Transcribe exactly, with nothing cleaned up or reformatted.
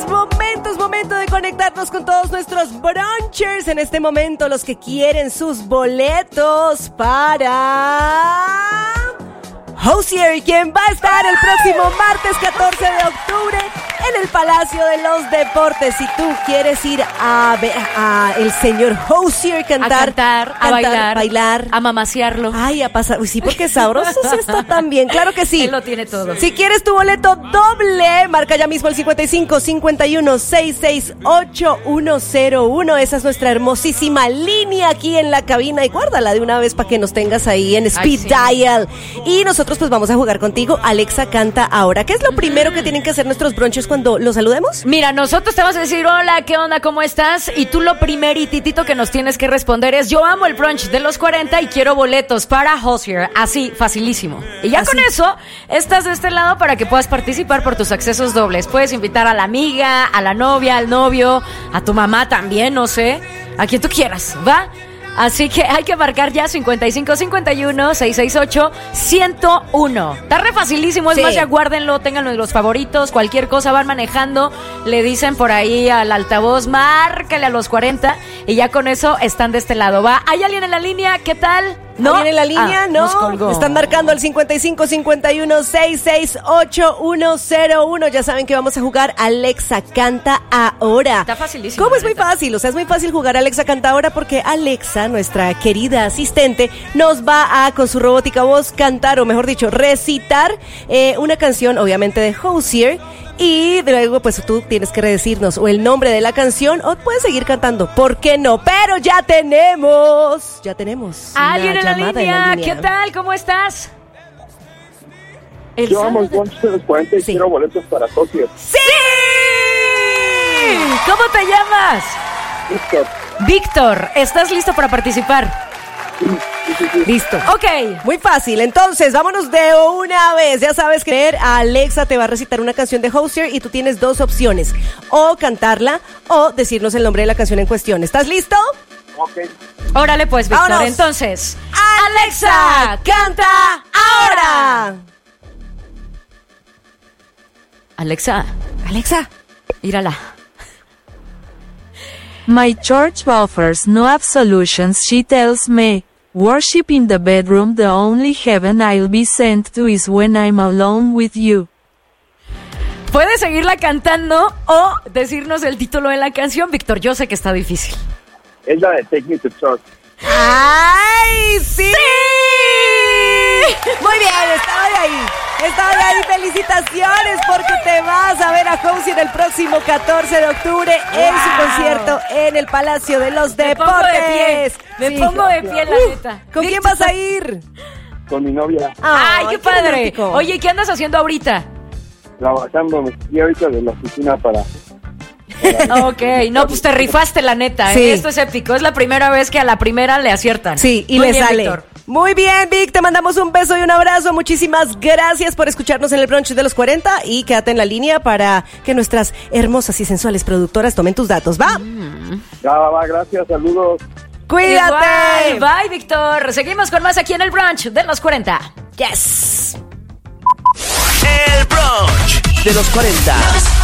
momento, es momento de conectarnos con todos nuestros brunchers. En este momento, los que quieren sus boletos para Hozier, quien va a estar el próximo martes catorce de octubre en el Palacio de los Deportes. Si tú quieres ir a ver a el señor Hozier cantar, a cantar, a cantar, bailar, bailar, a mamaciarlo. Ay, a pasar. Uy, sí, porque sabroso sí está también. Claro que sí. Él lo tiene todo. Si quieres tu boleto doble, marca ya mismo el cincuenta y cinco, cincuenta y uno, sesenta y seis, ochenta y uno cero uno. Esa es nuestra hermosísima línea aquí en la cabina y guárdala de una vez para que nos tengas ahí en Speed Ay, sí. Dial. Y nosotros pues vamos a jugar contigo. Alexa canta ahora. ¿Qué es lo primero que tienen que hacer nuestros brunches cuando los saludemos? Mira, nosotros te vamos a decir, hola, ¿qué onda? ¿Cómo estás? Y tú lo primeritito que nos tienes que responder es, yo amo el brunch de los cuarenta y quiero boletos para Hozier. Así, facilísimo. Y ya Así. con eso, estás de este lado para que puedas participar por tus accesos dobles. Puedes invitar a la amiga, a la novia, al novio, a tu mamá también, no sé, a quien tú quieras, ¿va? Así que hay que marcar ya cincuenta y cinco, cincuenta y uno, sesenta y seis, ochenta, ciento uno. Está re facilísimo, es Sí. más, ya guárdenlo, ténganlo de los favoritos, cualquier cosa van manejando, le dicen por ahí al altavoz, márcale a los cuarenta y ya con eso están de este lado. ¿Va? ¿Hay alguien en la línea? ¿Qué tal? ¿No? ¿Alguien en la línea? Ah, no. nos colgó. Están marcando el cincuenta y cinco, cincuenta y uno, sesenta y seis, ochenta y uno cero uno. Ya saben que vamos a jugar Alexa Canta Ahora. Está facilísimo. ¿Cómo es muy neta. fácil? O sea, es muy fácil jugar Alexa Canta Ahora porque Alexa, nuestra querida asistente, nos va a, con su robótica voz, cantar, o mejor dicho, recitar eh, una canción, obviamente de Hozier. Y luego, pues tú tienes que decirnos o el nombre de la canción o puedes seguir cantando. ¿Por qué no? Pero ya tenemos, ya tenemos. ¿Alguien una en la, llamada línea? en la línea. ¿Qué tal? ¿Cómo estás? El Yo amo el sábado. brunch de los cuarenta y Sí. quiero boletos para Hozier. ¡Sí! ¿Cómo te llamas? Víctor. Víctor, ¿estás listo para participar? Listo. Ok. Muy fácil, entonces vámonos de una vez. Ya sabes que Alexa te va a recitar una canción de Hozier y tú tienes dos opciones: o cantarla o decirnos el nombre de la canción en cuestión. ¿Estás listo? Ok. Órale pues, Víctor. Vámonos. Entonces, Alexa, canta ahora. Alexa, Alexa. írala. My church offers no absolutions, she tells me. Worship in the bedroom, the only heaven I'll be sent to is when I'm alone with you. Puedes seguirla cantando o decirnos el título de la canción, Víctor. Yo sé que está difícil. Es la de Take Me to Church. ¡Ay, sí! Muy bien, estaba de ahí. Estaba de ahí. Felicitaciones porque te vas a ver a Hozier el próximo catorce de octubre en su Wow. concierto en el Palacio de los Me pongo de pie. Deportes. Me Sí. pongo de pie, la Uh, neta. ¿Con quién Víctor. vas a ir? Con mi novia, Ay, qué padre. romántico. Oye, ¿qué andas haciendo ahorita? trabajando. Me fui ahorita de la oficina para... Ok, no, pues te rifaste la neta, ¿eh? Sí. Esto es épico. Es la primera vez que a la primera le aciertan. Sí, y Muy le bien, sale. Víctor. Muy bien, Vic, te mandamos un beso y un abrazo. Muchísimas gracias por escucharnos en el brunch de los cuarenta y quédate en la línea para que nuestras hermosas y sensuales productoras tomen tus datos, ¿va? Ya, va, va, gracias, saludos. ¡Cuídate! Igual. Bye, Víctor. Seguimos con más aquí en el brunch de los cuarenta. Yes. El brunch de los cuarenta.